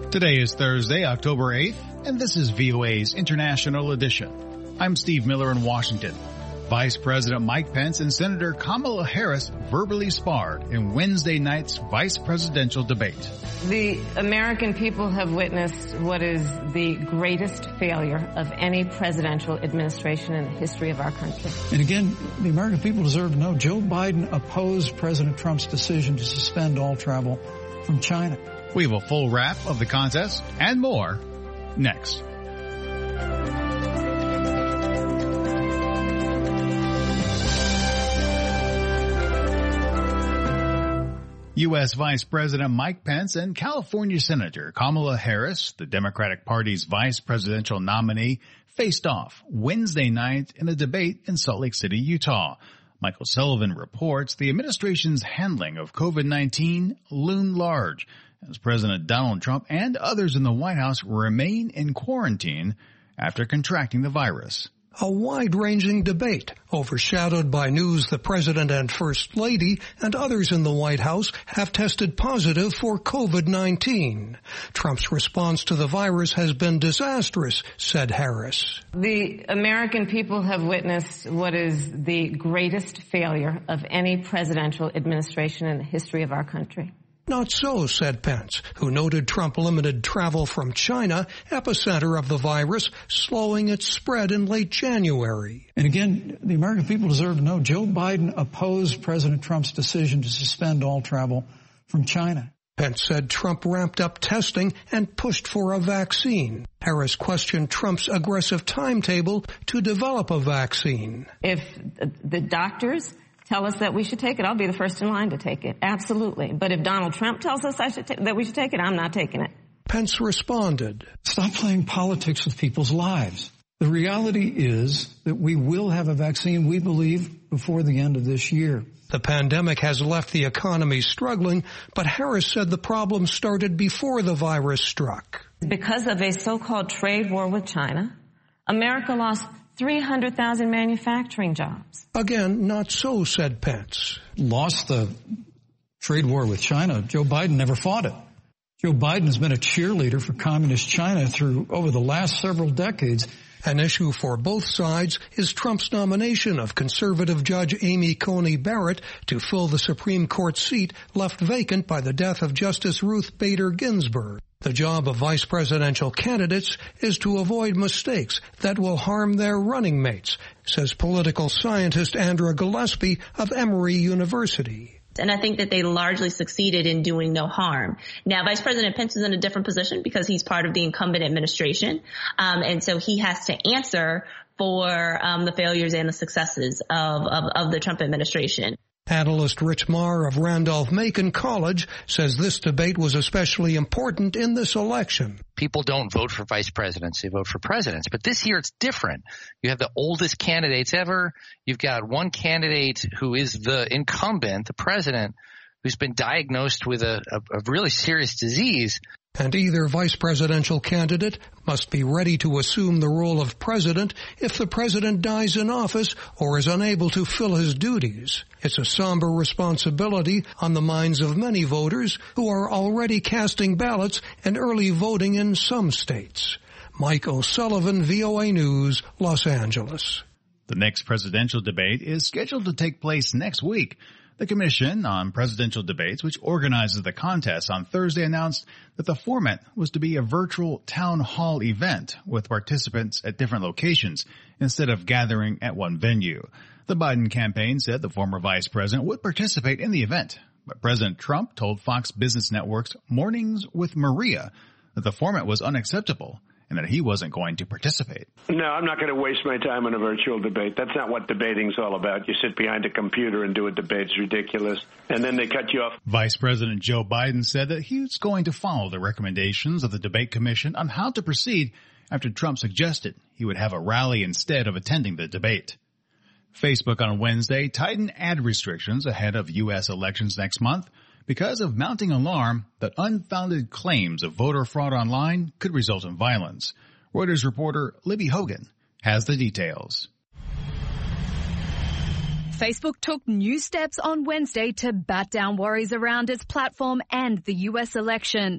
Today is Thursday, October 8th, and this is VOA's International Edition. I'm Steve Miller in Washington. Vice President Mike Pence and Senator Kamala Harris verbally sparred in Wednesday night's vice presidential debate. The American people have witnessed what is the greatest failure of any presidential administration in the history of our country. And again, the American people deserve to know Joe Biden opposed President Trump's decision to suspend all travel from China. We have a full wrap of the contest and more next. U.S. Vice President Mike Pence and California Senator Kamala Harris, the Democratic Party's vice presidential nominee, faced off Wednesday night in a debate in Salt Lake City, Utah. Michael Sullivan reports the administration's handling of COVID-19 loomed large as President Donald Trump and others in the White House remain in quarantine after contracting the virus. A wide-ranging debate overshadowed by news the President and First Lady and others in the White House have tested positive for COVID-19. Trump's response to the virus has been disastrous, said Harris. The American people have witnessed what is the greatest failure of any presidential administration in the history of our country. Not so, said Pence, who noted Trump limited travel from China, epicenter of the virus, slowing its spread in late January. And again, the American people deserve to know Joe Biden opposed President Trump's decision to suspend all travel from China. Pence said Trump ramped up testing and pushed for a vaccine. Harris questioned Trump's aggressive timetable to develop a vaccine. If the doctors tell us that we should take it, I'll be the first in line to take it. Absolutely. But if Donald Trump tells us that we should take it, I'm not taking it. Pence responded, "Stop playing politics with people's lives. The reality is that we will have a vaccine, we believe, before the end of this year." The pandemic has left the economy struggling, but Harris said the problem started before the virus struck. Because of a so-called trade war with China, America lost 300,000 manufacturing jobs. Again, not so, said Pence. Lost the trade war with China. Joe Biden never fought it. Joe Biden has been a cheerleader for communist China over the last several decades. An issue for both sides is Trump's nomination of conservative Judge Amy Coney Barrett to fill the Supreme Court seat left vacant by the death of Justice Ruth Bader Ginsburg. The job of vice presidential candidates is to avoid mistakes that will harm their running mates, says political scientist Andra Gillespie of Emory University. And I think that they largely succeeded in doing no harm. Now, Vice President Pence is in a different position because he's part of the incumbent administration. And so he has to answer for the failures and the successes of the Trump administration. Analyst Rich Marr of Randolph-Macon College says this debate was especially important in this election. People don't vote for vice presidents, they vote for presidents. But this year it's different. You have the oldest candidates ever. You've got one candidate who is the incumbent, the president, who's been diagnosed with a really serious disease. And either vice presidential candidate must be ready to assume the role of president if the president dies in office or is unable to fill his duties. It's a somber responsibility on the minds of many voters who are already casting ballots and early voting in some states. Mike O'Sullivan, VOA News, Los Angeles. The next presidential debate is scheduled to take place next week. The Commission on Presidential Debates, which organizes the contest, on Thursday announced that the format was to be a virtual town hall event with participants at different locations instead of gathering at one venue. The Biden campaign said the former vice president would participate in the event, but President Trump told Fox Business Network's Mornings with Maria that the format was unacceptable and that he wasn't going to participate. No, I'm not going to waste my time on a virtual debate. That's not what debating's all about. You sit behind a computer and do a debate. It's ridiculous. And then they cut you off. Vice President Joe Biden said that he was going to follow the recommendations of the Debate Commission on how to proceed after Trump suggested he would have a rally instead of attending the debate. Facebook on Wednesday tightened ad restrictions ahead of U.S. elections next month because of mounting alarm that unfounded claims of voter fraud online could result in violence. Reuters reporter Libby Hogan has the details. Facebook took new steps on Wednesday to bat down worries around its platform and the U.S. election.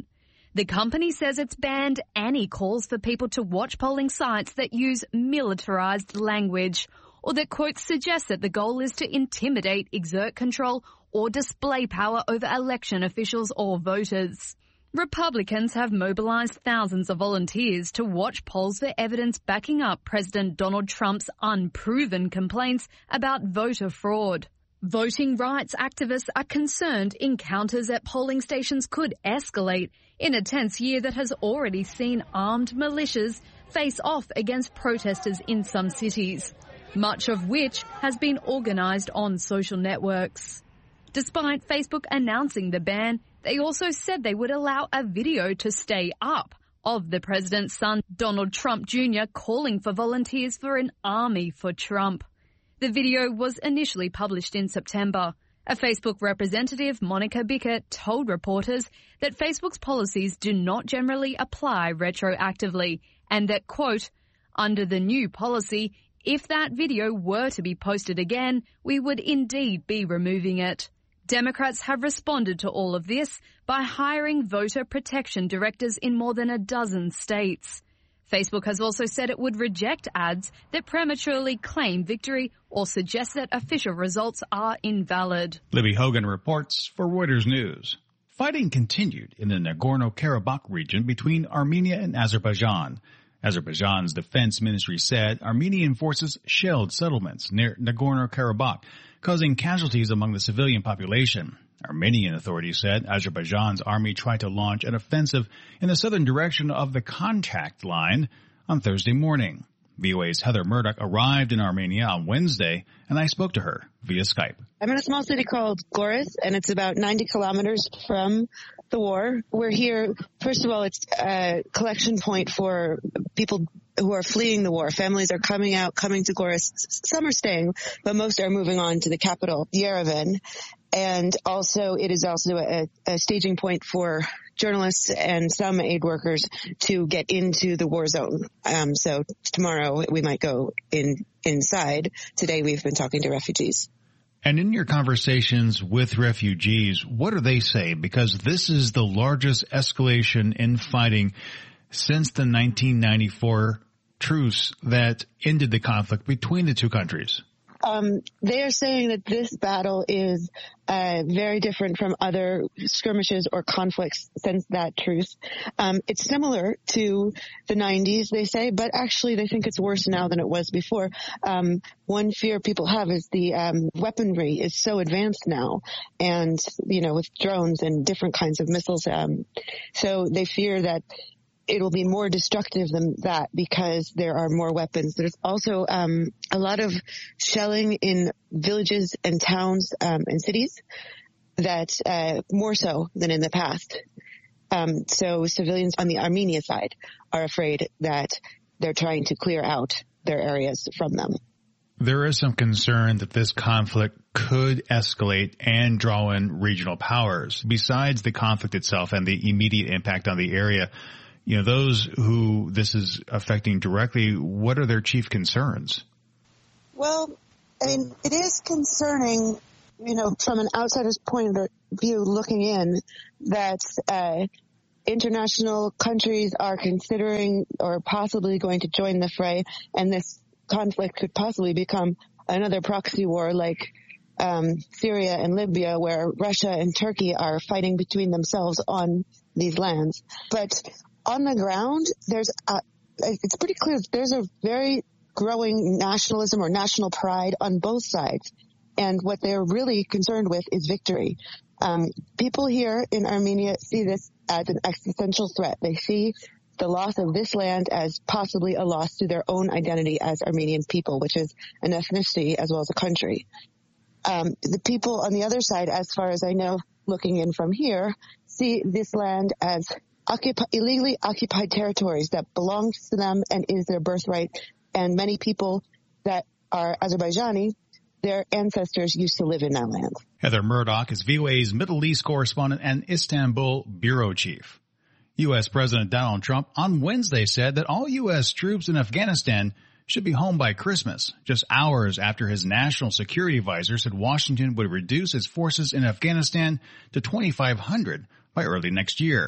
The company says it's banned any calls for people to watch polling sites that use militarized language or that, quote, suggest that the goal is to intimidate, exert control or display power over election officials or voters. Republicans have mobilized thousands of volunteers to watch polls for evidence backing up President Donald Trump's unproven complaints about voter fraud. Voting rights activists are concerned encounters at polling stations could escalate in a tense year that has already seen armed militias face off against protesters in some cities, much of which has been organised on social networks. Despite Facebook announcing the ban, they also said they would allow a video to stay up of the president's son, Donald Trump Jr., calling for volunteers for an army for Trump. The video was initially published in September. A Facebook representative, Monica Bickett, told reporters that Facebook's policies do not generally apply retroactively and that, quote, under the new policy, if that video were to be posted again, we would indeed be removing it. Democrats have responded to all of this by hiring voter protection directors in more than a dozen states. Facebook has also said it would reject ads that prematurely claim victory or suggest that official results are invalid. Libby Hogan reports for Reuters News. Fighting continued in the Nagorno-Karabakh region between Armenia and Azerbaijan. Azerbaijan's defense ministry said Armenian forces shelled settlements near Nagorno-Karabakh, causing casualties among the civilian population. Armenian authorities said Azerbaijan's army tried to launch an offensive in the southern direction of the contact line on Thursday morning. VOA's Heather Murdoch arrived in Armenia on Wednesday, and I spoke to her via Skype. I'm in a small city called Goris, and it's about 90 kilometers from the war. We're here, first of all, it's a collection point for people who are fleeing the war. Families are coming to Goris. Some are staying, but most are moving on to the capital, Yerevan. And also, it is also a staging point for journalists and some aid workers to get into the war zone. So tomorrow we might go inside. Today we've been talking to refugees. And in your conversations with refugees, what do they say? Because this is the largest escalation in fighting since the 1994 truce that ended the conflict between the two countries. They are saying that this battle is very different from other skirmishes or conflicts since that truce. It's similar to the 90s, they say, but actually they think it's worse now than it was before. One fear people have is the weaponry is so advanced now, and, with drones and different kinds of missiles. So they fear that it'll be more destructive than that because there are more weapons. There's also a lot of shelling in villages and towns and cities that more so than in the past. So civilians on the Armenia side are afraid that they're trying to clear out their areas from them. There is some concern that this conflict could escalate and draw in regional powers. Besides the conflict itself and the immediate impact on the area, those who this is affecting directly, what are their chief concerns? Well, it is concerning, from an outsider's point of view looking in, that international countries are considering or possibly going to join the fray, and this conflict could possibly become another proxy war like Syria and Libya, where Russia and Turkey are fighting between themselves on these lands. But on the ground, it's pretty clear that there's a very growing nationalism or national pride on both sides. And what they're really concerned with is victory. People here in Armenia see this as an existential threat. They see the loss of this land as possibly a loss to their own identity as Armenian people, which is an ethnicity as well as a country. The people on the other side, as far as I know, looking in from here, see this land as illegally occupied territories that belongs to them and is their birthright. And many people that are Azerbaijani, their ancestors used to live in that land. Heather Murdoch is VOA's Middle East correspondent and Istanbul bureau chief. U.S. President Donald Trump on Wednesday said that all U.S. troops in Afghanistan should be home by Christmas, just hours after his national security advisor said Washington would reduce its forces in Afghanistan to 2,500 by early next year.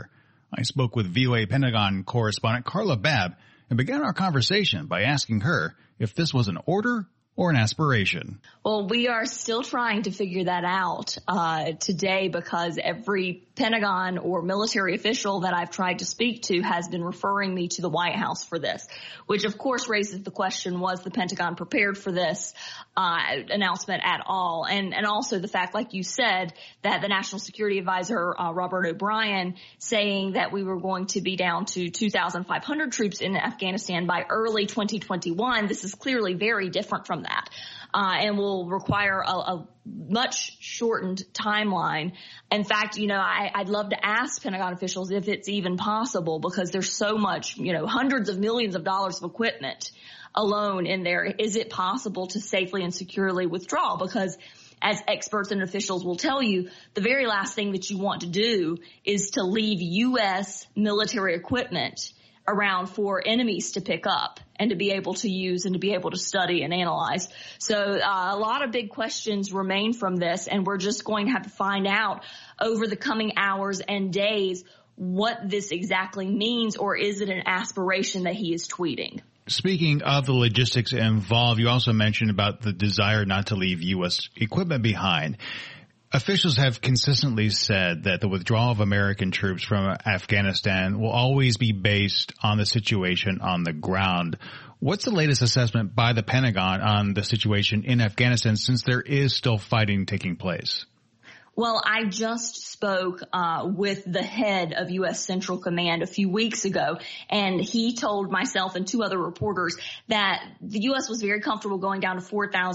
I spoke with VOA Pentagon correspondent Carla Babb and began our conversation by asking her if this was an order or an aspiration. Well, we are still trying to figure that out today, because every Pentagon or military official that I've tried to speak to has been referring me to the White House for this, which of course raises the question, was the Pentagon prepared for this announcement at all? And also the fact, like you said, that the National Security Advisor, Robert O'Brien, saying that we were going to be down to 2,500 troops in Afghanistan by early 2021. This is clearly very different from that. And will require a much shortened timeline. In fact, I'd love to ask Pentagon officials if it's even possible, because there's so much, hundreds of millions of dollars of equipment alone in there. Is it possible to safely and securely withdraw? Because as experts and officials will tell you, the very last thing that you want to do is to leave U.S. military equipment around for enemies to pick up and to be able to use and to be able to study and analyze. So a lot of big questions remain from this, and we're just going to have to find out over the coming hours and days what this exactly means, or is it an aspiration that he is tweeting? Speaking of the logistics involved, you also mentioned about the desire not to leave U.S. equipment behind. Officials have consistently said that the withdrawal of American troops from Afghanistan will always be based on the situation on the ground. What's the latest assessment by the Pentagon on the situation in Afghanistan, since there is still fighting taking place? Well, I just spoke with the head of U.S. Central Command a few weeks ago, and he told myself and two other reporters that the U.S. was very comfortable going down to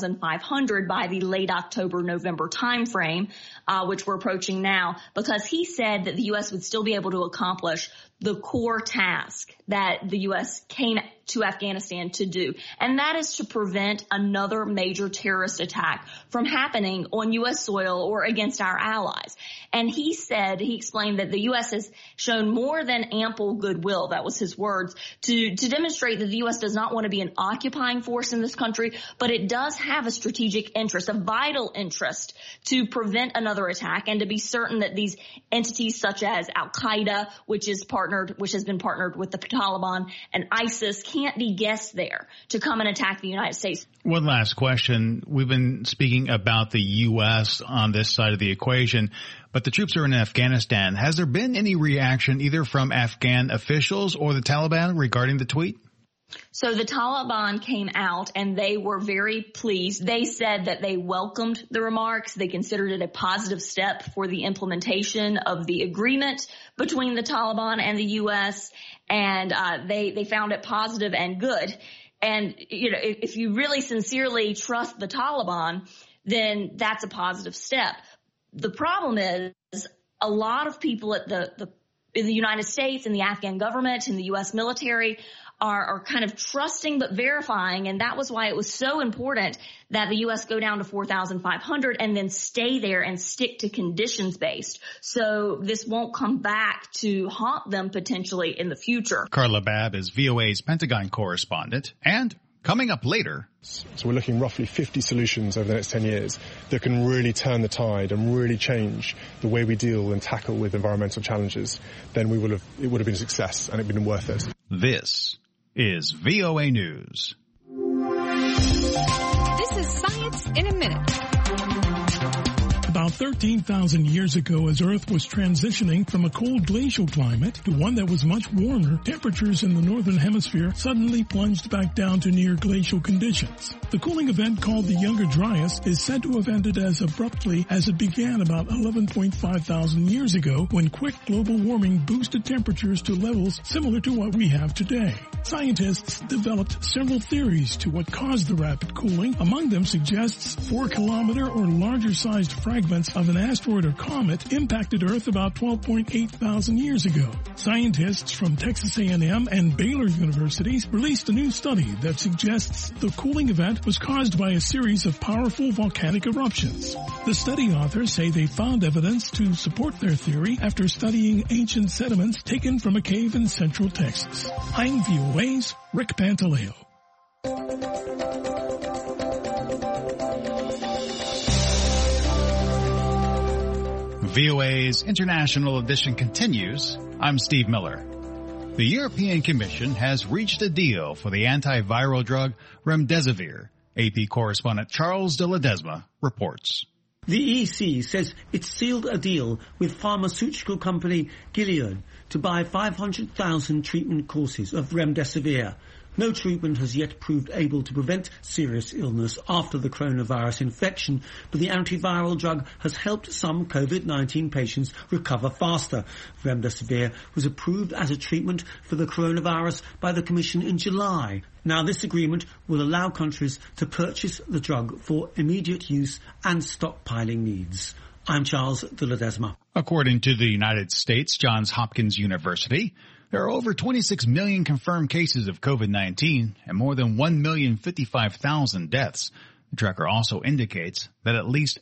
4,500 by the late October, November timeframe, which we're approaching now, because he said that the U.S. would still be able to accomplish the core task that the U.S. came to Afghanistan to do, and that is to prevent another major terrorist attack from happening on U.S. soil or against our allies. And he explained that the U.S. has shown more than ample goodwill, that was his words, to demonstrate that the U.S. does not want to be an occupying force in this country, but it does have a strategic interest, a vital interest, to prevent another attack and to be certain that these entities such as Al-Qaeda, which has been partnered with the Taliban, and ISIS can't be guessed there to come and attack the United States. One last question. We've been speaking about the U.S. on this side of the equation, but the troops are in Afghanistan. Has there been any reaction either from Afghan officials or the Taliban regarding the tweet? So the Taliban came out and they were very pleased. They said that they welcomed the remarks. They considered it a positive step for the implementation of the agreement between the Taliban and the U.S. And they found it positive and good. And, if you really sincerely trust the Taliban, then that's a positive step. The problem is a lot of people in the United States, in the Afghan government, in the U.S. military are kind of trusting but verifying, and that was why it was so important that the U.S. go down to 4,500 and then stay there and stick to conditions-based, so this won't come back to haunt them potentially in the future. Carla Babb is VOA's Pentagon correspondent, and coming up later. So we're looking roughly 50 solutions over the next 10 years that can really turn the tide and really change the way we deal and tackle with environmental challenges. Then it would have been a success and it would have been worth it. This is VOA News. This is Science in a Minute. About 13,000 years ago, as Earth was transitioning from a cold glacial climate to one that was much warmer, temperatures in the northern hemisphere suddenly plunged back down to near glacial conditions. The cooling event, called the Younger Dryas, is said to have ended as abruptly as it began about 11.5 thousand years ago, when quick global warming boosted temperatures to levels similar to what we have today. Scientists developed several theories to what caused the rapid cooling. Among them suggests 4-kilometer or larger-sized fragments of an asteroid or comet impacted Earth about 12.8 thousand years ago. Scientists from Texas A&M and Baylor universities released a new study that suggests the cooling event was caused by a series of powerful volcanic eruptions. The study authors say they found evidence to support their theory after studying ancient sediments taken from a cave in central Texas. I'm VOA's Rick Pantaleo. VOA's International Edition continues I'm Steve Miller. The European Commission has reached a deal for the antiviral drug remdesivir. AP correspondent Charles de Ledesma reports. The EC says it sealed a deal with pharmaceutical company Gilead to buy 500,000 treatment courses of remdesivir. No treatment has yet proved able to prevent serious illness after the coronavirus infection, but the antiviral drug has helped some COVID-19 patients recover faster. Remdesivir was approved as a treatment for the coronavirus by the Commission in July. Now this agreement will allow countries to purchase the drug for immediate use and stockpiling needs. I'm Charles de Ledesma. According to the United States Johns Hopkins University, there are over 26 million confirmed cases of COVID-19 and more than 1,055,000 deaths. The tracker also indicates that at least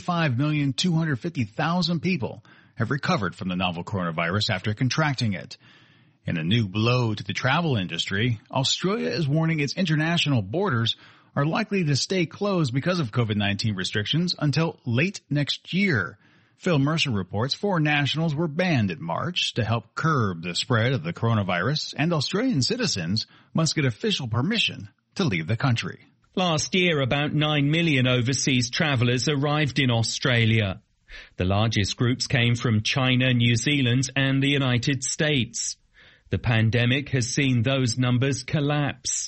25,250,000 people have recovered from the novel coronavirus after contracting it. In a new blow to the travel industry, Australia is warning its international borders are likely to stay closed because of COVID-19 restrictions until late next year. Phil Mercer reports 4 nationals were banned in March to help curb the spread of the coronavirus, and Australian citizens must get official permission to leave the country. Last year, about 9 million overseas travellers arrived in Australia. The largest groups came from China, New Zealand and the United States. The pandemic has seen those numbers collapse.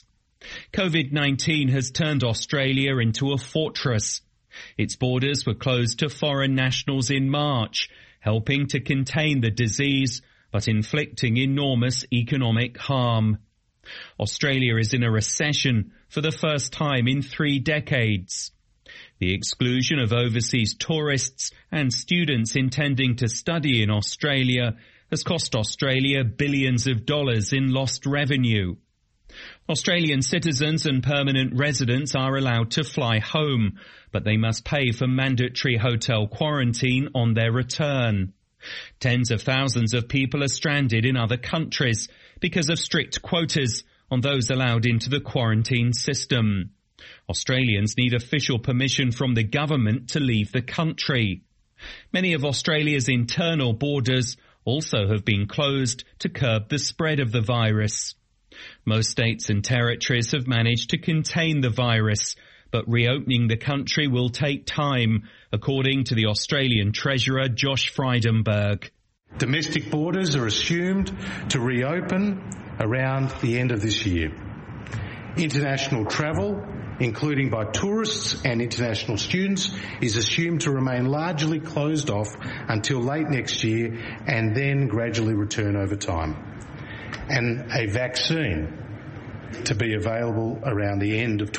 COVID-19 has turned Australia into a fortress. Its borders were closed to foreign nationals in March, helping to contain the disease, but inflicting enormous economic harm. Australia is in a recession for the first time in 3 decades. The exclusion of overseas tourists and students intending to study in Australia has cost Australia billions of dollars in lost revenue. Australian citizens and permanent residents are allowed to fly home, but they must pay for mandatory hotel quarantine on their return. Tens of thousands of people are stranded in other countries because of strict quotas on those allowed into the quarantine system. Australians need official permission from the government to leave the country. Many of Australia's internal borders also have been closed to curb the spread of the virus. Most states and territories have managed to contain the virus, but reopening the country will take time, according to the Australian Treasurer Josh Frydenberg. Domestic borders are assumed to reopen around the end of this year. International travel, including by tourists and international students, is assumed to remain largely closed off until late next year and then gradually return over time. And a vaccine to be available around the end of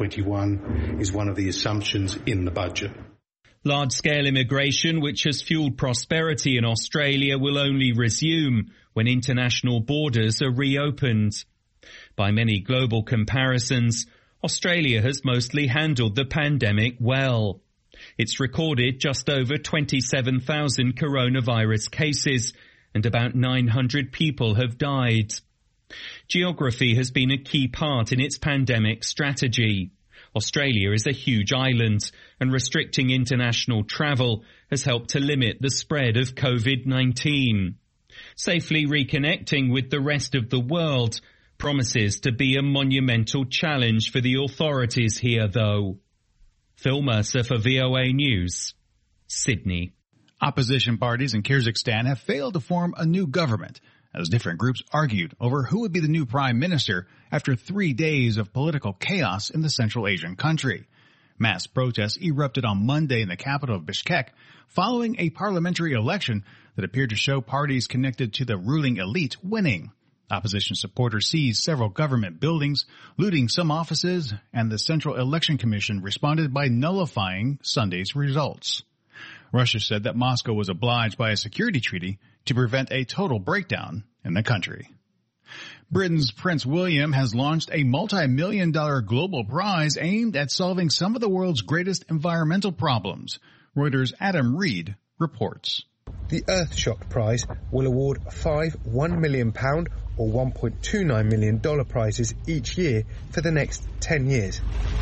2021 is one of the assumptions in the budget. Large-scale immigration, which has fueled prosperity in Australia, will only resume when international borders are reopened. By many global comparisons, Australia has mostly handled the pandemic well. It's recorded just over 27,000 coronavirus cases, and about 900 people have died. Geography has been a key part in its pandemic strategy. Australia is a huge island, and restricting international travel has helped to limit the spread of COVID-19. Safely reconnecting with the rest of the world promises to be a monumental challenge for the authorities here, though. Phil Mercer for VOA News, Sydney. Opposition parties in Kyrgyzstan have failed to form a new government as different groups argued over who would be the new prime minister after 3 days of political chaos in the Central Asian country. Mass protests erupted on Monday in the capital of Bishkek following a parliamentary election that appeared to show parties connected to the ruling elite winning. Opposition supporters seized several government buildings, looting some offices, and the Central Election Commission responded by nullifying Sunday's results. Russia said that Moscow was obliged by a security treaty to prevent a total breakdown in the country. Britain's Prince William has launched a multi-million-dollar global prize aimed at solving some of the world's greatest environmental problems. Reuters' Adam Reed reports. The Earthshot Prize will award 5 £1 million or $1.29 million prizes each year for the next 10 years.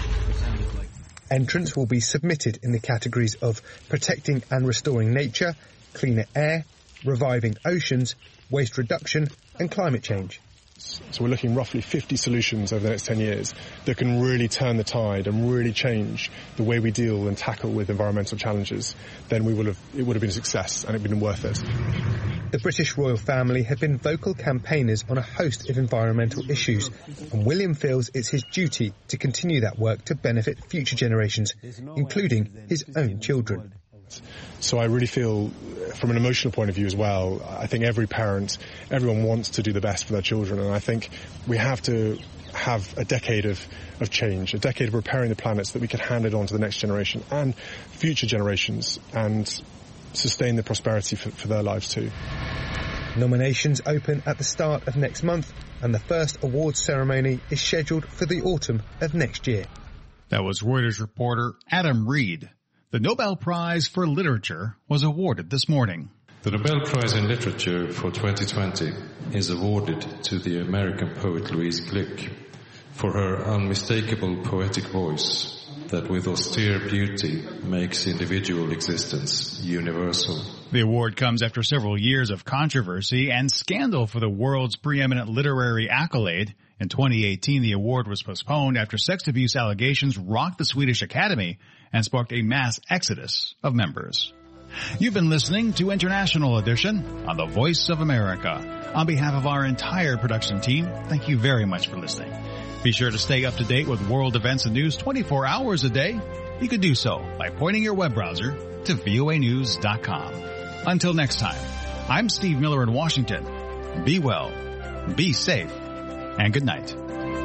Entrants will be submitted in the categories of protecting and restoring nature, cleaner air, reviving oceans, waste reduction and climate change. So we're looking roughly 50 solutions over the next 10 years that can really turn the tide and really change the way we deal and tackle with environmental challenges. Then it would have been a success and it would have been worth it. The British royal family have been vocal campaigners on a host of environmental issues, and William feels it's his duty to continue that work to benefit future generations, including his own children. So I really feel, from an emotional point of view as well, I think every parent, everyone wants to do the best for their children, and I think we have to have a decade of change, a decade of repairing the planet so that we can hand it on to the next generation and future generations and sustain the prosperity for their lives too. Nominations open at the start of next month, and the first awards ceremony is scheduled for the autumn of next year. That was Reuters reporter Adam Reed. The Nobel Prize for Literature was awarded this morning. The Nobel Prize in Literature for 2020 is awarded to the American poet Louise Glück for her unmistakable poetic voice that with austere beauty makes individual existence universal. The award comes after several years of controversy and scandal for the world's preeminent literary accolade. In 2018, the award was postponed after sex abuse allegations rocked the Swedish Academy and sparked a mass exodus of members. You've been listening to International Edition on the Voice of America. On behalf of our entire production team, thank you very much for listening. Be sure to stay up to date with world events and news 24 hours a day. You can do so by pointing your web browser to voanews.com. Until next time, I'm Steve Miller in Washington. Be well, be safe, and good night.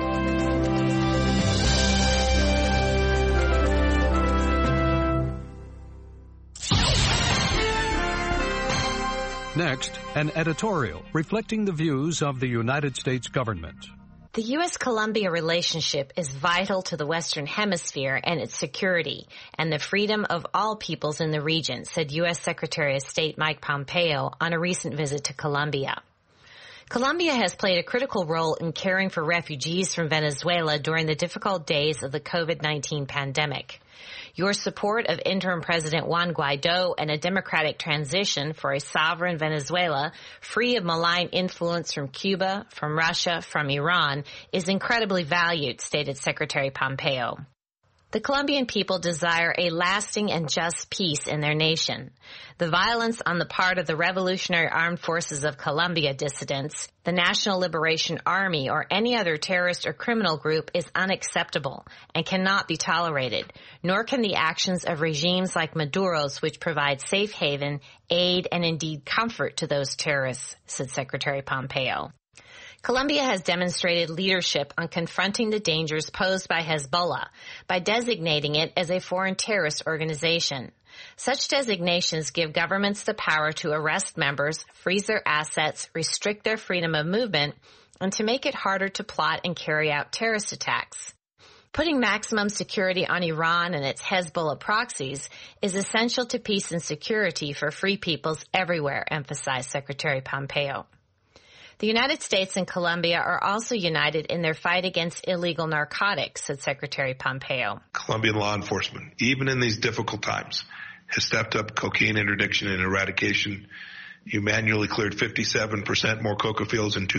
Next, an editorial reflecting the views of the United States government. The U.S.-Colombia relationship is vital to the Western Hemisphere and its security and the freedom of all peoples in the region, said U.S. Secretary of State Mike Pompeo on a recent visit to Colombia. Colombia has played a critical role in caring for refugees from Venezuela during the difficult days of the COVID-19 pandemic. Your support of interim President Juan Guaido and a democratic transition for a sovereign Venezuela free of malign influence from Cuba, from Russia, from Iran is incredibly valued, stated Secretary Pompeo. The Colombian people desire a lasting and just peace in their nation. The violence on the part of the Revolutionary Armed Forces of Colombia dissidents, the National Liberation Army, or any other terrorist or criminal group is unacceptable and cannot be tolerated, nor can the actions of regimes like Maduro's, which provide safe haven, aid, and indeed comfort to those terrorists, said Secretary Pompeo. Colombia has demonstrated leadership on confronting the dangers posed by Hezbollah by designating it as a foreign terrorist organization. Such designations give governments the power to arrest members, freeze their assets, restrict their freedom of movement, and to make it harder to plot and carry out terrorist attacks. Putting maximum security on Iran and its Hezbollah proxies is essential to peace and security for free peoples everywhere, emphasized Secretary Pompeo. The United States and Colombia are also united in their fight against illegal narcotics, said Secretary Pompeo. Colombian law enforcement, even in these difficult times, has stepped up cocaine interdiction and eradication. You manually cleared 57% more coca fields in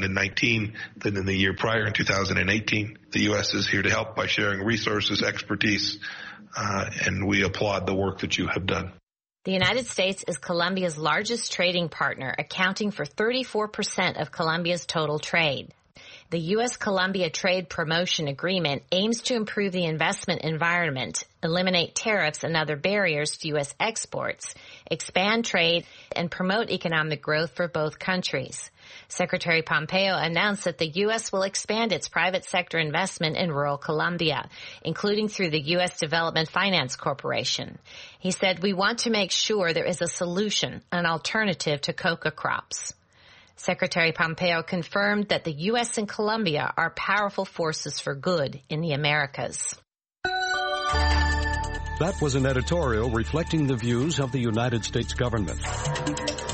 2019 than in the year prior in 2018. The U.S. is here to help by sharing resources, expertise, and we applaud the work that you have done. The United States is Colombia's largest trading partner, accounting for 34% of Colombia's total trade. The U.S.-Colombia Trade Promotion Agreement aims to improve the investment environment, eliminate tariffs and other barriers to U.S. exports, expand trade, and promote economic growth for both countries. Secretary Pompeo announced that the U.S. will expand its private sector investment in rural Colombia, including through the U.S. Development Finance Corporation. He said, "We want to make sure there is a solution, an alternative to coca crops." Secretary Pompeo confirmed that the U.S. and Colombia are powerful forces for good in the Americas. That was an editorial reflecting the views of the United States government.